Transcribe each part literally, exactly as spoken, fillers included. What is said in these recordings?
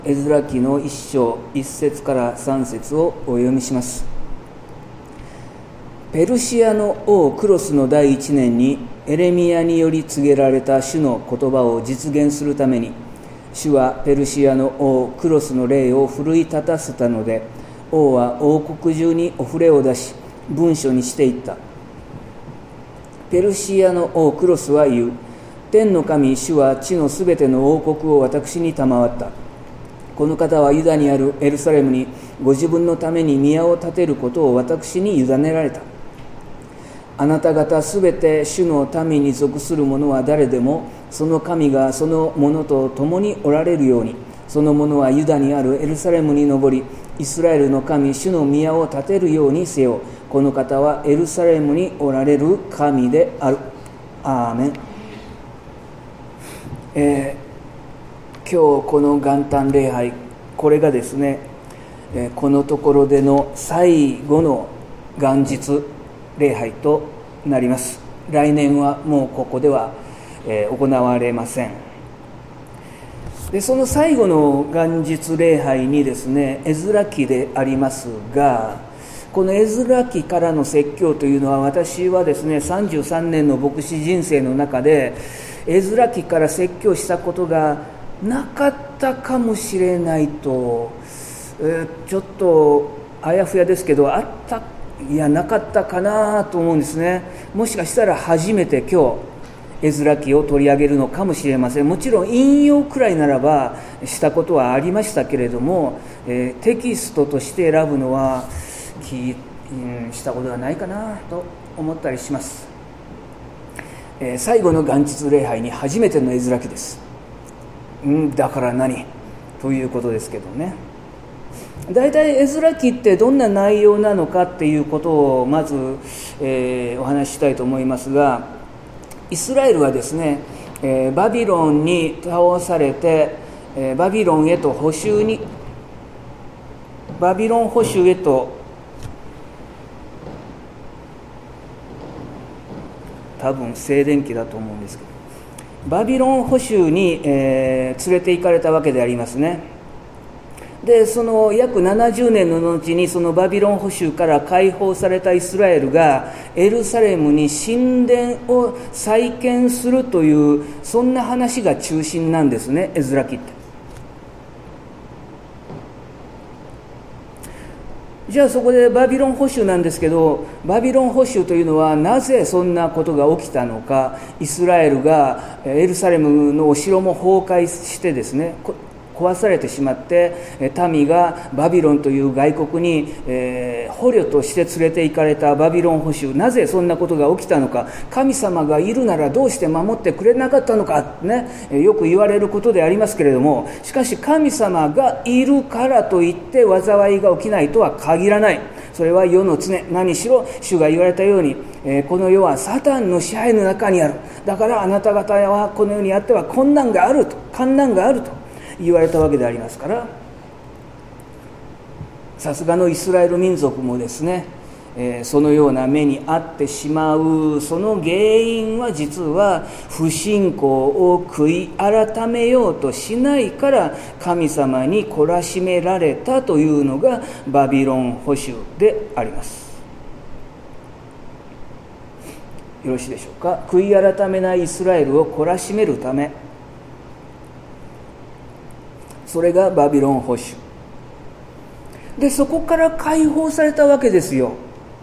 エズラ記の一章一節から三節をお読みします。ペルシアの王クロスの第一年にエレミヤにより告げられた主の言葉を実現するために、主はペルシアの王クロスの霊を奮い立たせたので、王は王国中にお触れを出し文書にしていった。ペルシアの王クロスは言う。天の神主は地のすべての王国を私に賜った。この方はユダにあるエルサレムにご自分のために宮を建てることを私に委ねられた。あなた方すべて主の民に属する者は誰でも、その神がその者と共におられるように、その者はユダにあるエルサレムに登り、イスラエルの神主の宮を建てるようにせよ。この方はエルサレムにおられる神である。アーメン。えー今日この元旦礼拝、これがですね、えー、このところでの最後の元日礼拝となります。来年はもうここでは、えー、行われません。でその最後の元日礼拝にですね、エズラ記でありますが、このエズラ記からの説教というのは、私はですねさんじゅうさんねんの牧師人生の中でエズラ記から説教したことがなかったかもしれないと、えー、ちょっとあやふやですけど、あったいやなかったかなと思うんですね。もしかしたら初めて今日エズラ記を取り上げるのかもしれません。もちろん引用くらいならばしたことはありましたけれども、えー、テキストとして選ぶのはき、うん、したことがないかなと思ったりします。えー、最後の元日礼拝に初めてのエズラ記です。んだから何ということですけどね。だいたいエズラ記ってどんな内容なのかっていうことをまず、えー、お話ししたいと思いますが、イスラエルはですね、えー、バビロンに倒されて、えー、バビロンへと捕囚にバビロン捕囚へと多分静電気だと思うんですけど、バビロン捕囚に、えー、連れて行かれたわけでありますね。でその約ななじゅうねんの後に、そのバビロン捕囚から解放されたイスラエルがエルサレムに神殿を再建するという、そんな話が中心なんですね、エズラ記って。じゃあそこでバビロン捕囚なんですけど、バビロン捕囚というのはなぜそんなことが起きたのか。イスラエルがエルサレムのお城も崩壊してですね、壊されてしまって、民がバビロンという外国に、えー、捕虜として連れて行かれたバビロン捕囚、なぜそんなことが起きたのか。神様がいるならどうして守ってくれなかったのか、ね、よく言われることでありますけれども、しかし神様がいるからといって災いが起きないとは限らない。それは世の常、何しろ主が言われたように、えー、この世はサタンの支配の中にある。だからあなた方はこの世にあっては困難があると、患難があると言われたわけでありますから、さすがのイスラエル民族もですね、えー、そのような目に遭ってしまうその原因は、実は不信仰を悔い改めようとしないから神様に懲らしめられたというのがバビロン捕囚であります。よろしいでしょうか。悔い改めないイスラエルを懲らしめるため、それがバビロン捕囚で、そこから解放されたわけですよ。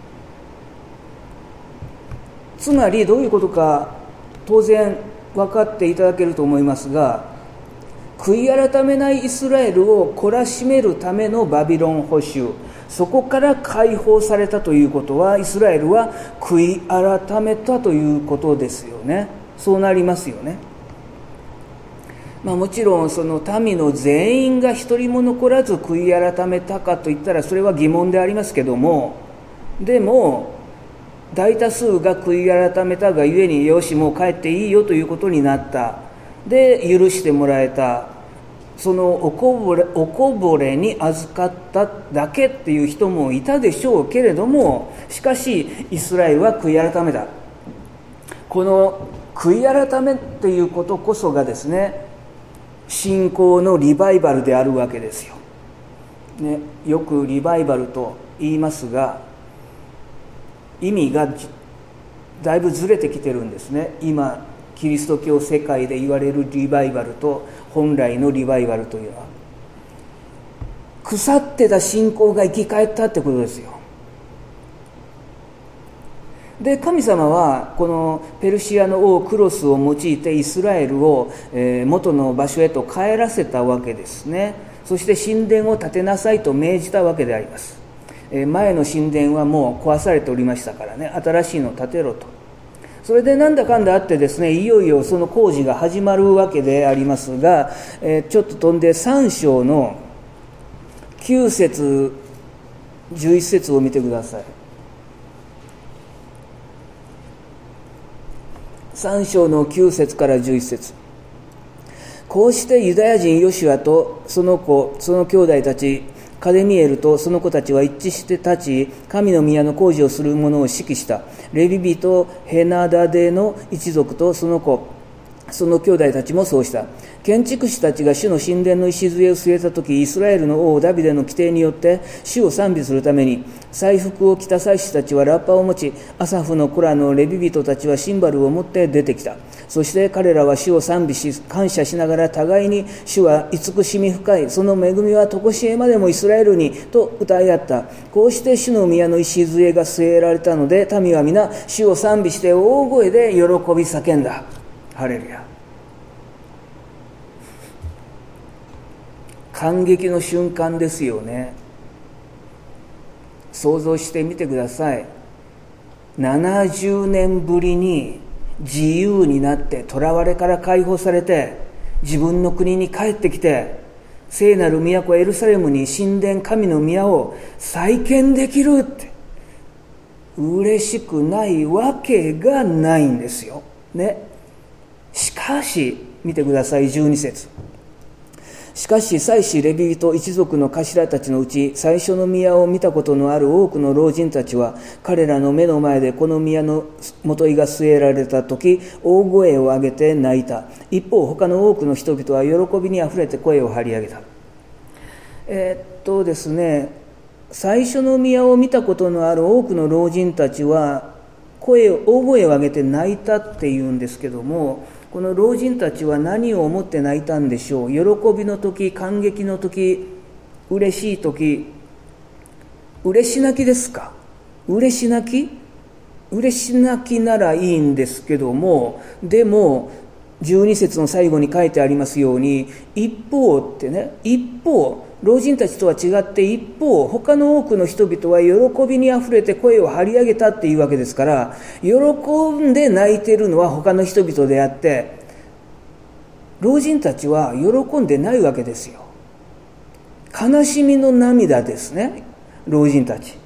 つまりどういうことか当然分かっていただけると思いますが、悔い改めないイスラエルを懲らしめるためのバビロン捕囚、そこから解放されたということは、イスラエルは悔い改めたということですよね。そうなりますよね。まあ、もちろんその民の全員が一人も残らず悔い改めたかといったらそれは疑問でありますけども、でも大多数が悔い改めたがゆえに、よしもう帰っていいよということになった。で許してもらえた。そのおこぼれ、おこぼれに預かっただけっていう人もいたでしょうけれども、しかしイスラエルは悔い改めた。この悔い改めっていうことこそがですね、 信仰のリバイバルであるわけですよ、ね、よくリバイバルと言いますが、意味がだいぶずれてきてるんですね。今キリスト教世界で言われるリバイバルと本来のリバイバルというのは、腐ってた信仰が生き返ったってことですよ。で、神様はこのペルシアの王クロスを用いてイスラエルを元の場所へと帰らせたわけですね。そして神殿を建てなさいと命じたわけであります。前の神殿はもう壊されておりましたからね、新しいのを建てろと。それでなんだかんだあってですね、いよいよその工事が始まるわけでありますが、ちょっと飛んでさん章のきゅう節じゅういち節を見てください。さん章のきゅう節からじゅういち節。こうしてユダヤ人ヨシュアとその子、その兄弟たち、カデミエルとその子たちは一致して立ち、神の宮の工事をする者を指揮した。レビ人ヘナダデの一族とその子、その兄弟たちもそうした。建築士たちが主の神殿の礎を据えたとき、イスラエルの王ダビデの規定によって主を賛美するために、祭服を着た祭司たちはラッパを持ち、アサフの子らのレビ人たちはシンバルを持って出てきた。そして彼らは主を賛美し、感謝しながら互いに、主は慈しみ深い、その恵みは常しえまでもイスラエルに、と歌い合った。こうして主の宮の礎が据えられたので、民は皆主を賛美して大声で喜び叫んだ。ハレルヤ。感激の瞬間ですよね。想像してみてください。ななじゅうねんぶりに自由になって囚われから解放されて自分の国に帰ってきて、聖なる都エルサレムに神殿神の宮を再建できるって、嬉しくないわけがないんですよね。しかし見てください、じゅうに節。しかし祭司レビ人一族の頭たちのうち、最初の宮を見たことのある多くの老人たちは、彼らの目の前でこの宮の元井が据えられた時、大声を上げて泣いた。一方他の多くの人々は喜びにあふれて声を張り上げた。えー、っとですね最初の宮を見たことのある多くの老人たちは声を大声を上げて泣いたっていうんですけども、この老人たちは何を思って泣いたんでしょう。喜びの時、感激の時、嬉しい時、嬉し泣きですか？嬉し泣き？嬉し泣きならいいんですけども、でもじゅうに節の最後に書いてありますように、一方ってね、一方老人たちとは違って一方他の多くの人々は喜びにあふれて声を張り上げたっていうわけですから、喜んで泣いてるのは他の人々であって、老人たちは喜んでないわけですよ。悲しみの涙ですね、老人たち。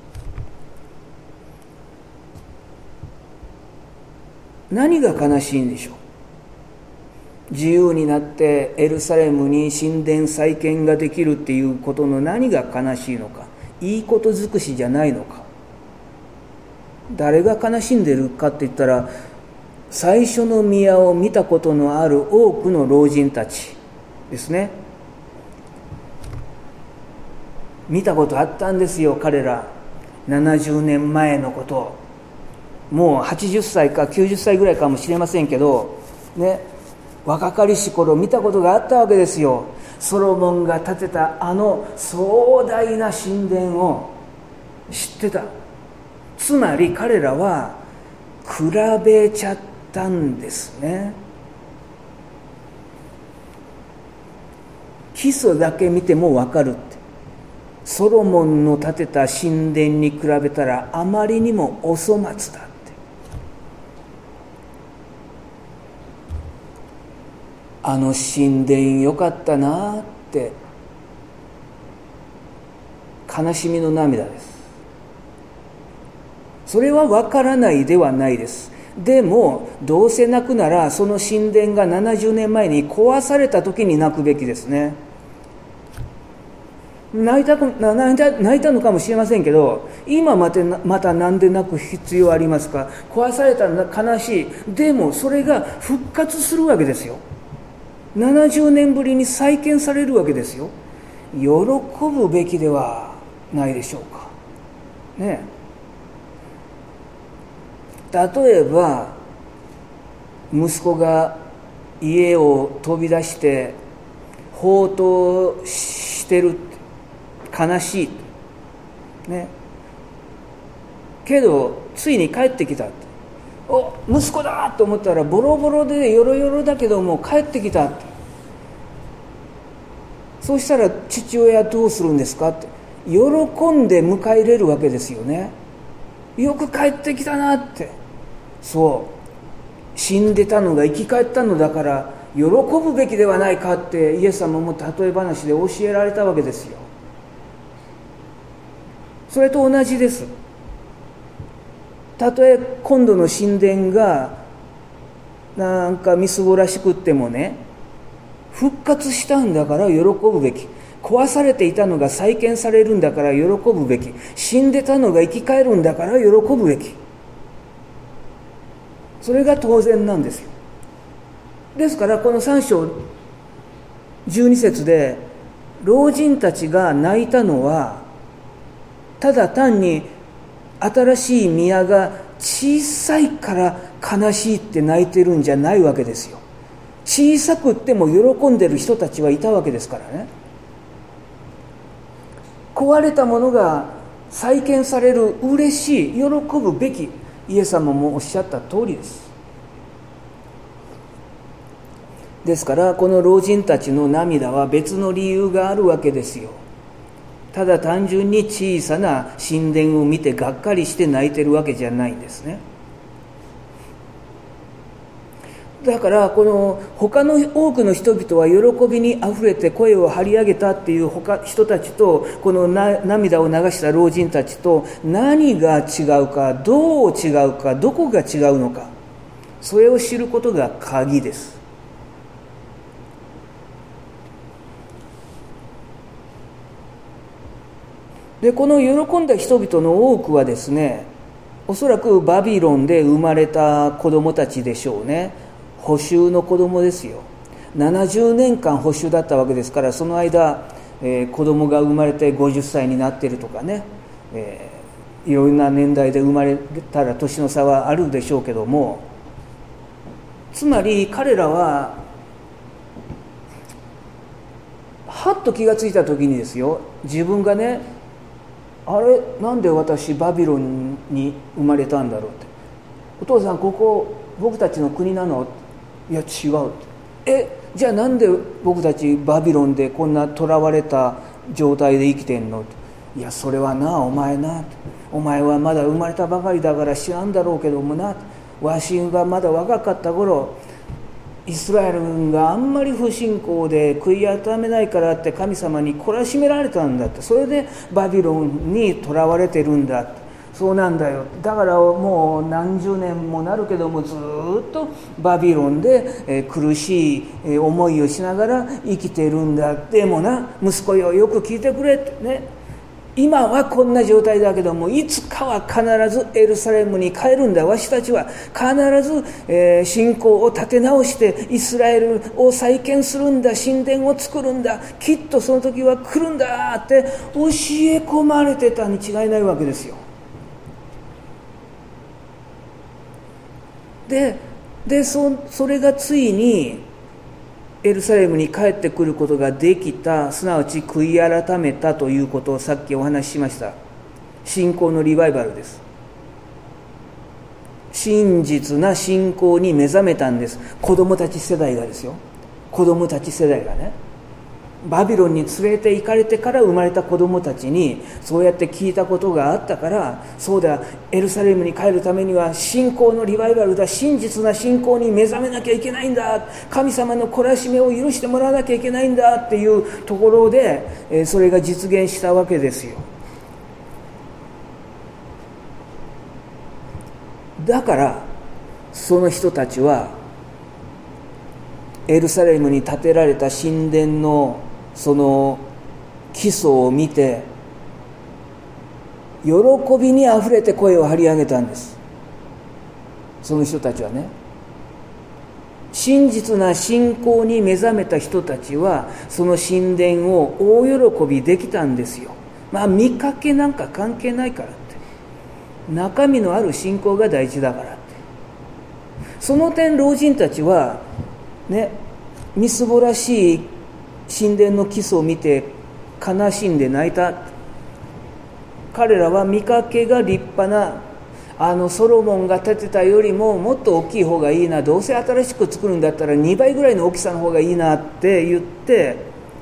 何が悲しいんでしょう。自由になってエルサレムに神殿再建ができるっていうことの何が悲しいのか。いいこと尽くしじゃないのか。誰が悲しんでるかって言ったら、最初の宮を見たことのある多くの老人たちですね。見たことあったんですよ、彼ら。ななじゅうねんまえのこと。もうはちじゅっさいかきゅうじゅっさいぐらいかもしれませんけどね、若かりし頃見たことがあったわけですよ。ソロモンが建てたあの壮大な神殿を知ってた。つまり彼らは比べちゃったんですね。基礎だけ見ても分かるって。ソロモンの建てた神殿に比べたらあまりにもお粗末だ。あの神殿よかったなって悲しみの涙です。それは分からないではないです。でもどうせ泣くならその神殿がななじゅうねんまえに壊された時に泣くべきですね。泣いた泣いた泣いたのかもしれませんけど、今またまたなんで泣く必要ありますか？壊されたのは悲しい。でもそれが復活するわけですよ。 ななじゅうねんぶりに再建されるわけですよ。喜ぶべきではないでしょうかね。例えば息子が家を飛び出して放蕩してる、悲しいね、けどついに帰ってきた、お息子だと思ったらボロボロでヨロヨロだけども帰ってきた。そうしたら父親どうするんですかって、喜んで迎え入れるわけですよね。よく帰ってきたなって。そう、死んでたのが生き返ったのだから喜ぶべきではないかってイエス様も例え話で教えられたわけですよ。それと同じです。たとえ今度の神殿がなんかみすぼらしくってもね、復活したんだから喜ぶべき、壊されていたのが再建されるんだから喜ぶべき、死んでたのが生き返るんだから喜ぶべき、それが当然なんですよ。ですからこのさん章じゅうに節で老人たちが泣いたのは、ただ単に新しい宮が小さいから悲しいって泣いてるんじゃないわけですよ。小さくっても喜んでる人たちはいたわけですからね。壊れたものが再建される、嬉しい、喜ぶべき、イエス様もおっしゃった通りです。ですからこの老人たちの涙は別の理由があるわけですよ。ただ単純に小さな神殿を見てがっかりして泣いてるわけじゃないんですね。だからこの他の多くの人々は喜びにあふれて声を張り上げたっていう他人たちと、このな涙を流した老人たちと何が違うか、どう違うか、どこが違うのか、それを知ることが鍵です。でこの喜んだ人々の多くはですね、おそらくバビロンで生まれた子供たちでしょうね。捕囚の子供ですよ。ななじゅうねんかん捕囚だったわけですから、その間、えー、子供が生まれてごじゅっさいになっているとかね、えー、いろんな年代で生まれたら年の差はあるでしょうけども、つまり彼らははっと気がついた時にですよ、自分がね、あれなんで私バビロンに生まれたんだろうって、お父さんここ僕たちの国なの、いや違うって、えじゃあなんで僕たちバビロンでこんな囚われた状態で生きてんのって、いやそれはなお前な、お前はまだ生まれたばかりだから知らんだろうけどもな、わしがまだ若かった頃イスラエルがあんまり不信仰で悔い改めないからって神様に懲らしめられたんだって、それでバビロンに囚われてるんだって、そうなんだよ、だからもう何十年もなるけどもずっとバビロンで苦しい思いをしながら生きてるんだ。でもな息子よ、よく聞いてくれってね、今はこんな状態だけどもいつかは必ずエルサレムに帰るんだ。わしたちは必ず、えー、信仰を立て直してイスラエルを再建するんだ、神殿を作るんだ、きっとその時は来るんだって教え込まれてたに違いないわけですよ。で, で そ, それがついにエルサレムに帰ってくることができた、すなわち悔い改めたということをさっきお話ししました。信仰のリバイバルです。真実な信仰に目覚めたんです。子供たち世代がですよ、子供たち世代がね、バビロンに連れて行かれてから生まれた子供たちにそうやって聞いたことがあったから、そうだエルサレムに帰るためには信仰のリバイバルだ、真実な信仰に目覚めなきゃいけないんだ、神様の懲らしめを許してもらわなきゃいけないんだっていうところで、えそれが実現したわけですよ。だからその人たちはエルサレムに建てられた神殿のその基礎を見て喜びにあふれて声を張り上げたんです。その人たちはね、 真実な信仰に目覚めた人たちはその神殿を大喜びできたんですよ。まあ見かけなんか関係ないからって、中身のある信仰が大事だからって。その点老人たちはね、みすぼらしい神殿の基礎を見て悲しんで泣いた。彼らは見かけが立派なあのソロモンが建てたよりももっと大きい方がいいな、どうせ新しく作るんだったらにばいぐらいの大きさの方がいいなって言って、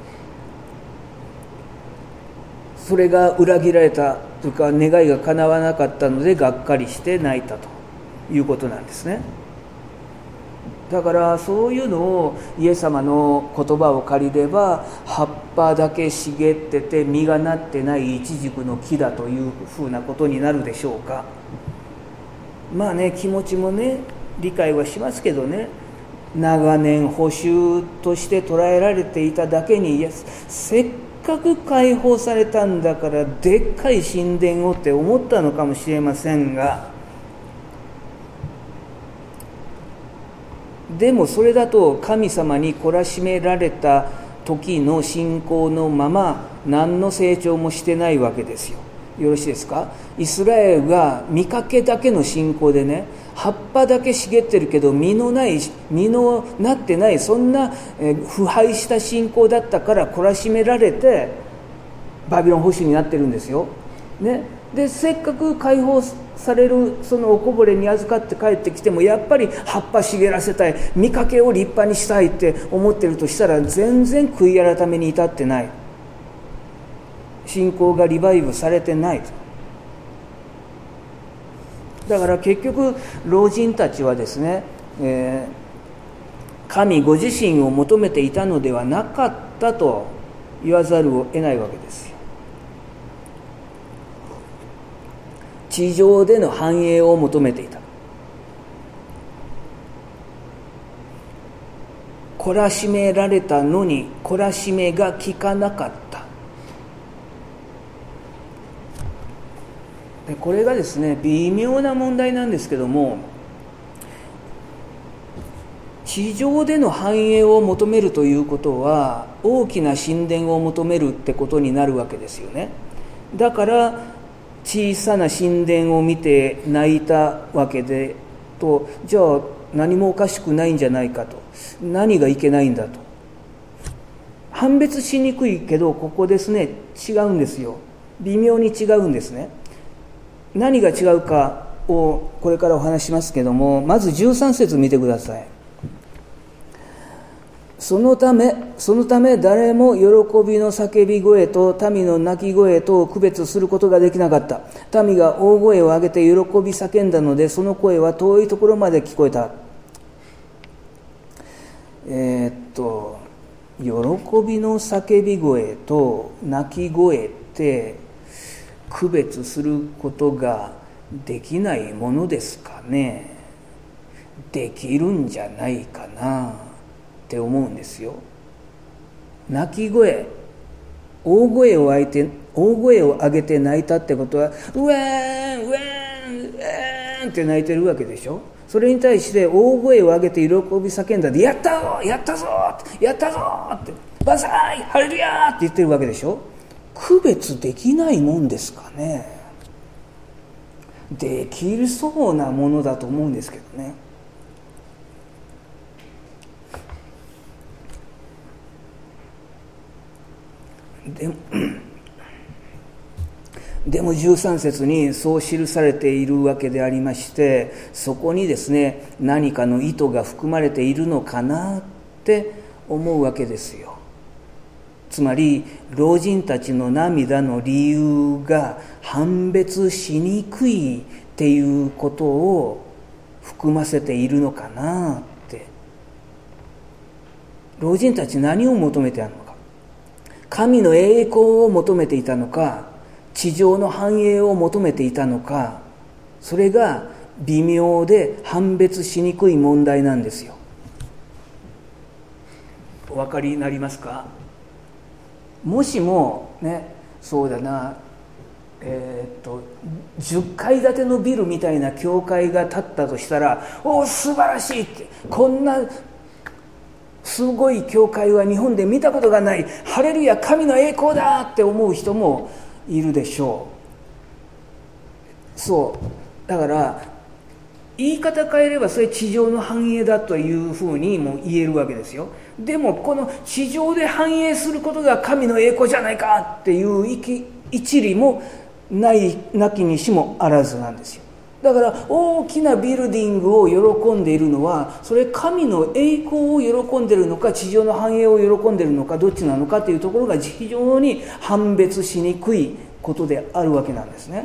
それが裏切られたというか願いが叶わなかったのでがっかりして泣いたということなんですね。だからそういうのをイエス様の言葉を借りれば、葉っぱだけ茂ってて実がなってないイチジクの木だというふうなことになるでしょうか。まあね、気持ちもね理解はしますけどね、長年捕囚として捕らえられていただけに、いやせっかく解放されたんだからでっかい神殿をって思ったのかもしれませんが、でもそれだと神様に懲らしめられた時の信仰のまま何の成長もしてないわけですよ。よろしいですか。イスラエルが見かけだけの信仰でね、葉っぱだけ茂ってるけど実のない実のなってない、そんな腐敗した信仰だったから懲らしめられてバビロン捕囚になってるんですよ、ね、でせっかく解放されるそのおこぼれに預かって帰ってきてもやっぱり葉っぱ茂らせたい、見かけを立派にしたいって思ってるとしたら全然悔い改めに至ってない、信仰がリバイブされてない。だから結局老人たちはですね、えー、神ご自身を求めていたのではなかったと言わざるを得ないわけですよ。地上での繁栄を求めていた。懲らしめられたのに懲らしめが効かなかった。でこれがですね微妙な問題なんですけども、地上での繁栄を求めるということは大きな神殿を求めるってことになるわけですよね。だから小さな神殿を見て泣いたわけでと、じゃあ何もおかしくないんじゃないかと、何がいけないんだと判別しにくいけど、ここですね違うんですよ。微妙に違うんですね。何が違うかをこれからお話ししますけども、まずじゅうさん節見てください。そのためそのため誰も喜びの叫び声と民の泣き声とを区別することができなかった。民が大声を上げて喜び叫んだので、その声は遠いところまで聞こえた。えー、っと喜びの叫び声と泣き声って区別することができないものですかね。できるんじゃないかなって思うんですよ。泣き声、大声を上げて大声を上げて泣いたってことは、うわーんうわーんうわーんって泣いてるわけでしょ。それに対して大声を上げて喜び叫んだで、やったぞやったぞやったぞってバサーイハレルヤーって言ってるわけでしょ。区別できないもんですかね。できそうなものだと思うんですけどね。でもでもじゅうさん節にそう記されているわけでありまして、そこにですね何かの意図が含まれているのかなって思うわけですよ。つまり老人たちの涙の理由が判別しにくいっていうことを含ませているのかなって。老人たち何を求めているのか、神の栄光を求めていたのか、地上の繁栄を求めていたのか、それが微妙で判別しにくい問題なんですよ。お分かりになりますか。もしもね、そうだな、えー、っとじゅっかい建てのビルみたいな教会が建ったとしたら、おお素晴らしいって、こんなすごい教会は日本で見たことがない、ハレルヤ神の栄光だって思う人もいるでしょう。そうだから言い方変えればそれ地上の繁栄だというふうにも言えるわけですよ。でもこの地上で繁栄することが神の栄光じゃないかっていう一理もないなきにしもあらずなんですよ。だから大きなビルディングを喜んでいるのはそれ神の栄光を喜んでいるのか地上の繁栄を喜んでいるのかどっちなのかというところが非常に判別しにくいことであるわけなんですね。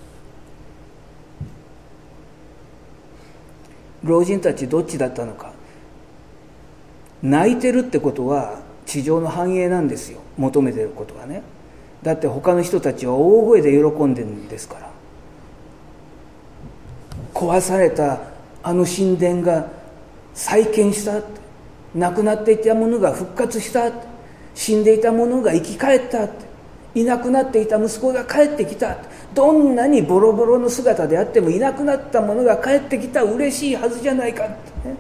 老人たちどっちだったのか。泣いてるってことは地上の繁栄なんですよ、求めてることはね。だって他の人たちは大声で喜んでるんですから。壊されたあの神殿が再建した、亡くなっていたものが復活した、死んでいたものが生き返った、いなくなっていた息子が帰ってきた、どんなにボロボロの姿であってもいなくなったものが帰ってきた、嬉しいはずじゃないかってね。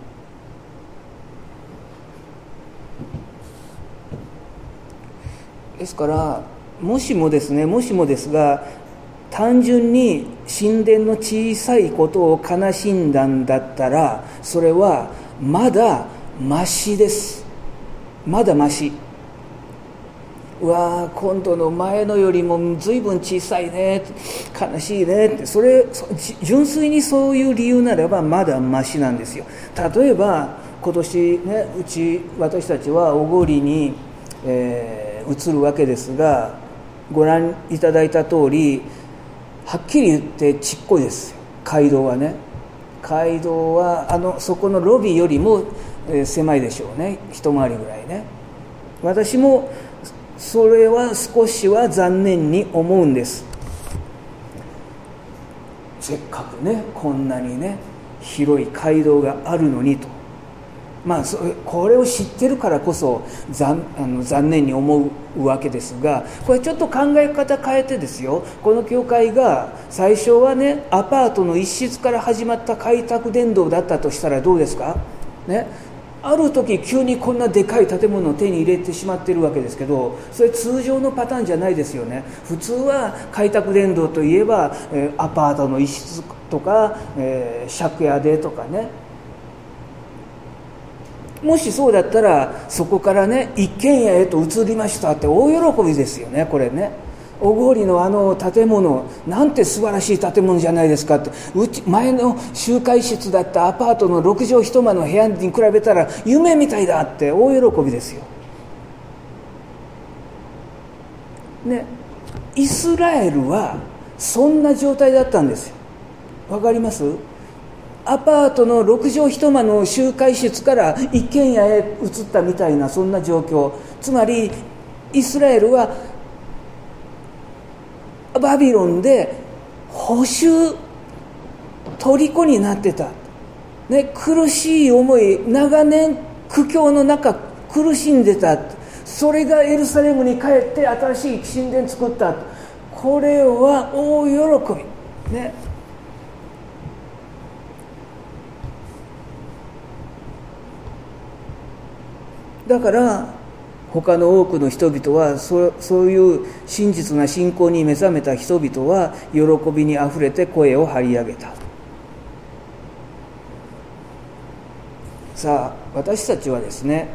ですからもしもですねもしもですが単純に神殿の小さいことを悲しんだんだったらそれはまだマシです。まだマシ。うわー今度の前のよりも随分小さいね、悲しいねって、それ純粋にそういう理由ならばまだマシなんですよ。例えば今年ねうち私たちは小郡に、えー移るわけですが、ご覧いただいた通りはっきり言ってちっこいですよ、街道はね。街道はあのそこのロビーよりも、えー、狭いでしょうね、一回りぐらいね。私もそれは少しは残念に思うんです。せっかくねこんなにね広い街道があるのにと、まあ、これを知ってるからこそ 残, あの残念に思うわけですが、これちょっと考え方変えてですよ、この教会が最初はねアパートの一室から始まった開拓伝道だったとしたらどうですか、ね、ある時急にこんなでかい建物を手に入れてしまってるわけですけど、それ通常のパターンじゃないですよね。普通は開拓伝道といえば、えー、アパートの一室とか、えー、借家でとかね。もしそうだったらそこからね一軒家へと移りましたって大喜びですよね。これね小郡のあの建物なんて素晴らしい建物じゃないですかって、うち前の集会室だったアパートのろく畳一間の部屋に比べたら夢みたいだって大喜びですよ、ね、イスラエルはそんな状態だったんですよ。わかります？アパートのろく畳一間の集会室から一軒家へ移ったみたいなそんな状況。つまりイスラエルはバビロンで捕囚虜になってた、ね、苦しい思い、長年苦境の中苦しんでた。それがエルサレムに帰って新しい神殿作った。これは大喜びね。だから他の多くの人々は そ, そういう真実な信仰に目覚めた人々は喜びにあふれて声を張り上げた。さあ私たちはですね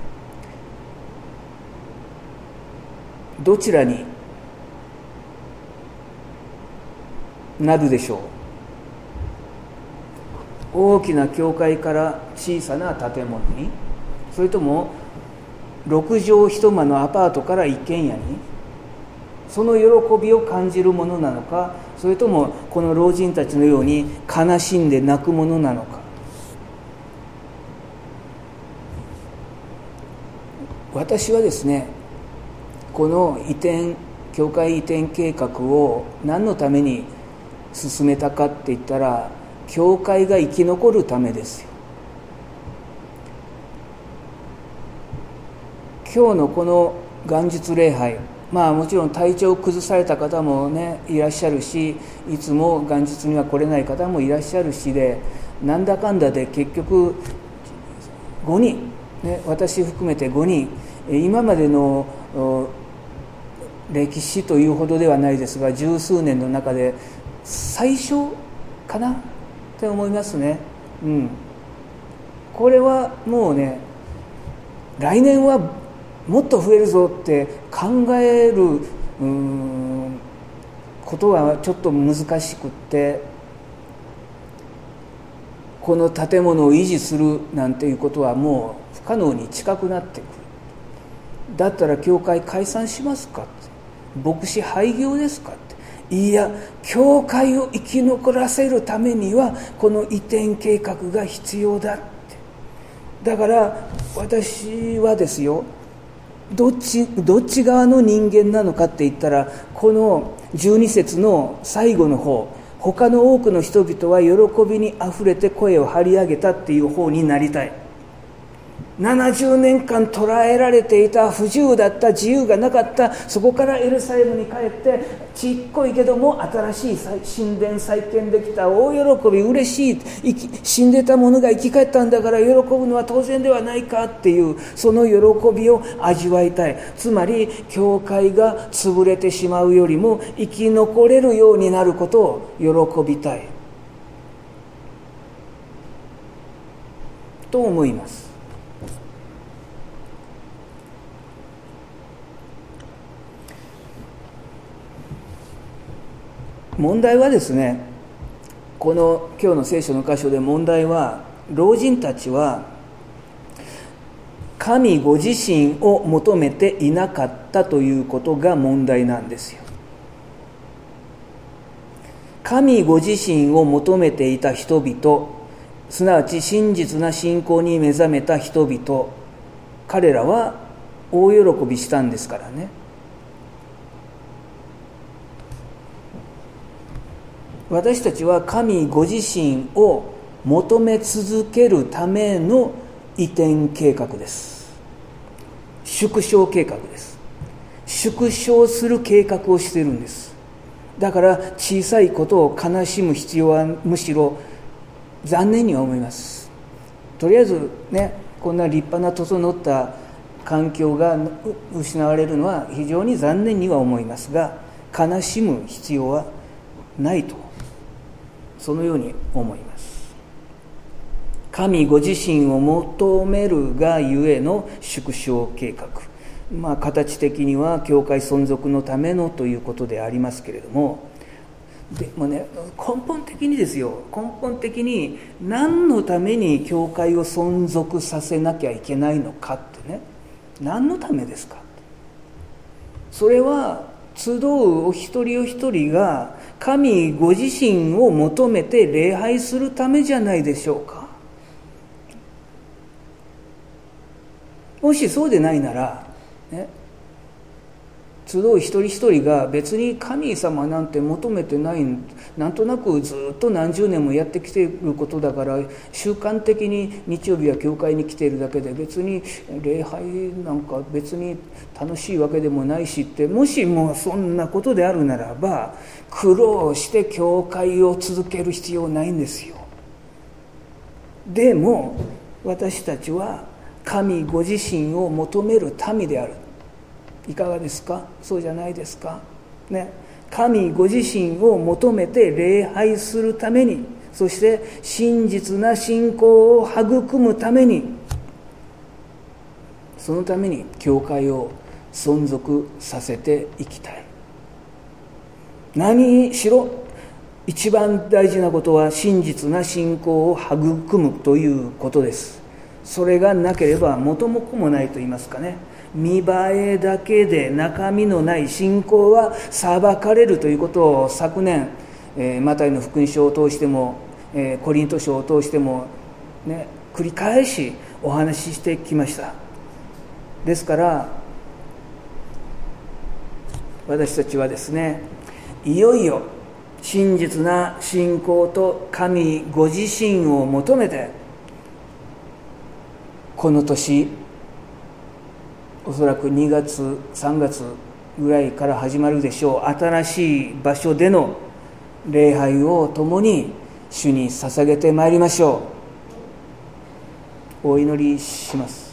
どちらになるでしょう。大きな教会から小さな建物に、それともろく畳一間のアパートから一軒家に、その喜びを感じるものなのか、それともこの老人たちのように悲しんで泣くものなのか。私はですねこの移転教会移転計画を何のために進めたかって言ったら、教会が生き残るためですよ。今日のこの元日礼拝、まあもちろん体調を崩された方もねいらっしゃるし、いつも元日には来れない方もいらっしゃるしで、なんだかんだで結局ごにんね、私含めてごにん、今までの歴史というほどではないですが十数年の中で最初かなって思いますね、うん、これはもうね、来年はもっと増えるぞって考えるうーんことはちょっと難しくって、この建物を維持するなんていうことはもう不可能に近くなってくる。だったら教会解散しますかって、牧師廃業ですかって、いや教会を生き残らせるためにはこの移転計画が必要だって。だから私はですよ、どっちどっち側の人間なのかって言ったら、このじゅうに節の最後の方、他の多くの人々は喜びにあふれて声を張り上げたっていう方になりたい。ななじゅうねんかん捕らえられていた、不自由だった、自由がなかった、そこからエルサレムに帰ってちっこいけども新しい神殿再建できた、大喜び、嬉しい、生き死んでた者が生き返ったんだから喜ぶのは当然ではないかっていう、その喜びを味わいたい。つまり教会が潰れてしまうよりも生き残れるようになることを喜びたいと思います。問題はですね、この今日の聖書の箇所で問題は、老人たちは神ご自身を求めていなかったということが問題なんですよ。神ご自身を求めていた人々、すなわち真実な信仰に目覚めた人々、彼らは大喜びしたんですからね。私たちは神ご自身を求め続けるための移転計画です。縮小計画です。縮小する計画をしているんです。だから小さいことを悲しむ必要はむしろ残念には思います。とりあえずね、こんな立派な整った環境が失われるのは非常に残念には思いますが、悲しむ必要はないと、そのように思います。神ご自身を求めるがゆえの縮小計画、まあ形的には教会存続のためのということでありますけれども、でもね、根本的にですよ、根本的に何のために教会を存続させなきゃいけないのかってね、何のためですか。それは集うお一人お一人が神ご自身を求めて礼拝するためじゃないでしょうか。もしそうでないなら、ね、集う一人一人が別に神様なんて求めてない、なんとなくずっと何十年もやってきていることだから、習慣的に日曜日は教会に来ているだけで別に礼拝なんか別に楽しいわけでもないしって、もしもそんなことであるならば苦労して教会を続ける必要ないんですよ。でも私たちは神ご自身を求める民である。いかがですか。そうじゃないですかね。神ご自身を求めて礼拝するために、そして真実な信仰を育むために、そのために教会を存続させていきたい。何しろ一番大事なことは真実な信仰を育むということです。それがなければ元も子もないと言いますかね、見栄えだけで中身のない信仰は裁かれるということを昨年、えー、マタイの福音書を通しても、えー、コリント書を通しても、ね、繰り返しお話ししてきました。ですから私たちはですね、いよいよ真実な信仰と神ご自身を求めて、この年おそらくにがつさんがつぐらいから始まるでしょう、新しい場所での礼拝を共に主に捧げてまいりましょう。お祈りします。